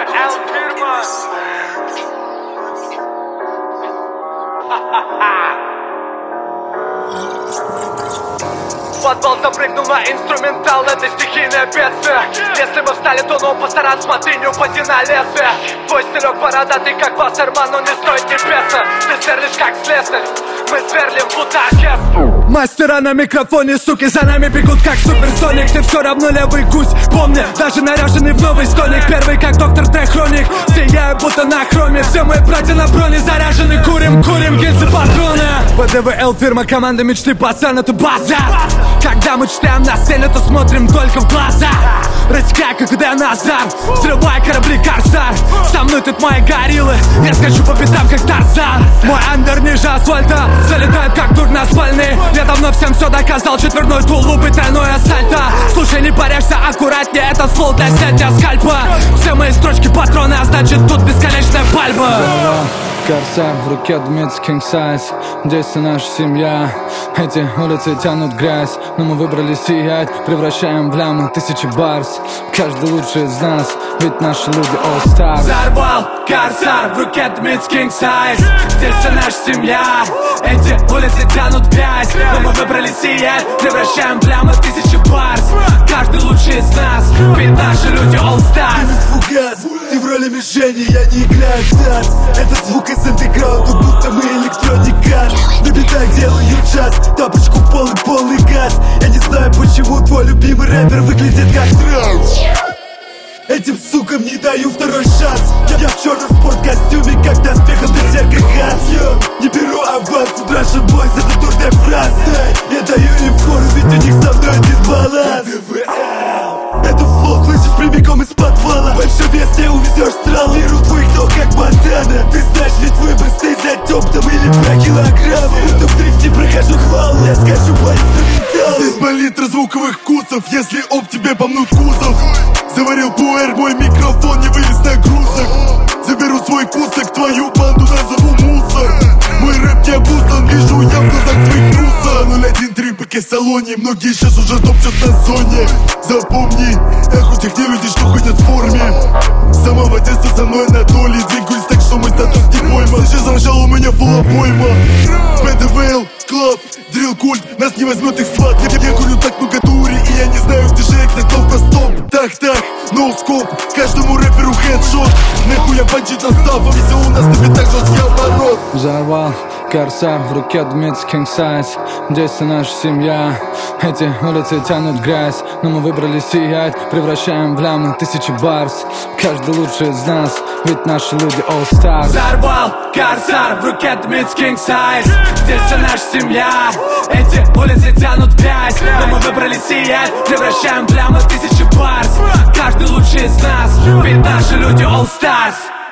Подвал запрыгнул на инструментал, это стихийное бедствие. Если мы встали, то ну постараться, смотри, не упади на лезвие. Твой стилек бородатый, как Вассерман, но не строит небеса. Ты сверлишь, как слесарь, мы сверлим в Утахе. Мастера на микрофоне, суки, за нами бегут, как суперсоник. Ты все равно левый гусь, помни, даже наряженный в новый стоник. Первый, как доктор Д. Хроник, сияю, будто на хроме. Все мои братья на броне заряжены, курим гильзы, патроны. ВДВЛ, фирма, команда мечты, пацан, это база. Когда мы читаем на сцене, то смотрим только в глаза. Рассекай, как Назар, взрывай корабли, корсар. Со мной тут мои гориллы, я скачу по пятам, как Тарзан. Мой андер ниже асфальта, залетает, как тур на спальный. Я давно всем все доказал, четверной тулуп и тройное сальто. Слушай, не паряшься, аккуратнее, это флоу для снятия скальпа. Все мои строчки патроны, а значит тут бесконечная пальба. Корсар в руке дымится king size. Здесь вся наша семья. Эти улицы тянут грязь, но мы выбрали сиять. Превращаем в лямы тысячи барс. Каждый лучший из нас, ведь наши люди all stars. Взорвал корсар, в руке дымится king size. Здесь вся наша семья. Эти улицы тянут грязь, но мы выбрали сиять. Превращаем в лямы тысячи барс. Каждый лучший из нас, ведь наши люди all stars. Фугас, ты в роли мишени, я не играю в танц. Это звук из андеграунда, будто мы электроника. На битах делаю джаз, тапочку в пол и полный газ. Я не знаю, почему твой любимый рэпер выглядит как транс. Этим сукам не даю второй шанс. Я в черном спорткостюме, как доспехом берсерка газ. Не беру аванс, Russian Boys, это турная фраза. Я даю им фору, ведь у них со мной дисбаланс. Это флоу, слышишь, прямиком из подвала. Больше вес не увезешь страл, лиру твоих ног, как Монтана. Ты знаешь, ведь выбор, стей за топтом или по килограмму. Будто в дрифте прохожу хвал, я скачу по инструменталу. Здесь пол-литра звуковых вкусов, если об тебе помнут кузов. Заварил пуэр, мой микрофон не вылез на грузах. Заберу свой кусок, твою банду назову мусор. Мой рэп не обуздан, вижу я в глазах твоих трусов. 013 по Кесалоне, многие сейчас уже топчут на зоне. Запомни, эх, у тех не люди, что ходят в форме. С самого детства со мной на доле, двигаюсь так, что мой статус не пойма. Сейчас замшал, у меня фул обойма. ПДВЛ, клаб, дрил культ, нас не возьмет их сват. Я курю так много дури, и я не знаю, где же их, только стоп. Так, ноускоп, каждому рэперу хедшот. Нахуй я банчить наставом, если у нас на битах жесткий оборот. Взорвал корсар, в руке дымится king size. Здесь вся наша семья. Эти улицы тянут грязь, но мы выбрали сиять. Превращаем в лямы тысячи барс. Каждый лучший из нас, ведь наши люди all stars. Взорвал корсар, в руке дымится king size. Здесь вся наша семья. Эти улицы тянут грязь, но мы выбрали сиять. Превращаем в лямы тысячи барс. Каждый лучший из нас, ведь наши люди all stars.